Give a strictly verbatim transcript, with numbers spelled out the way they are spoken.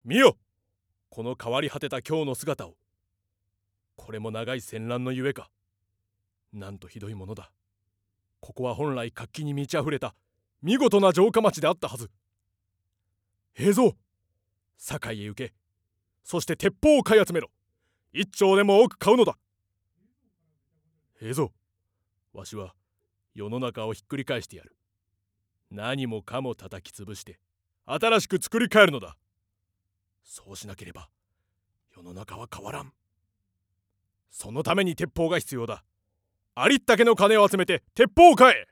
見よ、この変わり果てた今日の姿を。これも長い戦乱のゆえか。なんとひどいものだ。ここは本来活気に満ち溢れた見事な城下町であったはず。平蔵、堺へ行け。そして鉄砲を買い集めろ。一丁でも多く買うのだ。平蔵、わしは世の中をひっくり返してやる。何もかも叩き潰して新しく作り変えるのだ。そうしなければ世の中は変わらん。そのために鉄砲が必要だ。ありったけの金を集めて鉄砲を買え。